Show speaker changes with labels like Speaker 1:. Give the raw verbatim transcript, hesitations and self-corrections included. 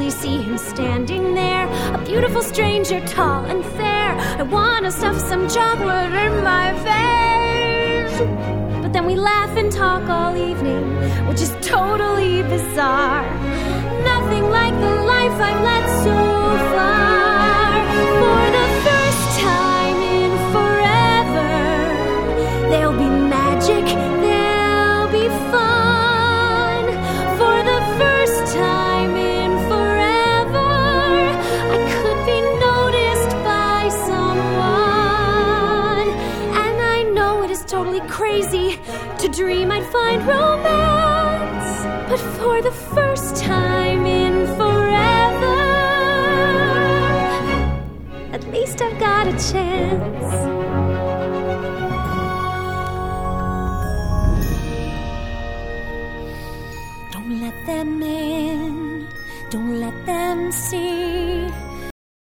Speaker 1: suddenly see him standing there, a beautiful stranger, tall and fair. I wanna stuff some chocolate in my face. But then we laugh and talk all evening, which is totally bizarre. Nothing like the life I've led so far. For the first time in forever, there'll be magic, there'll be fun. For the first time in forever, I could be noticed by someone. And I know it is totally crazy to dream I'd find romance, but for the first time in forever, at least I've got a chance. Don't let them in, don't let them see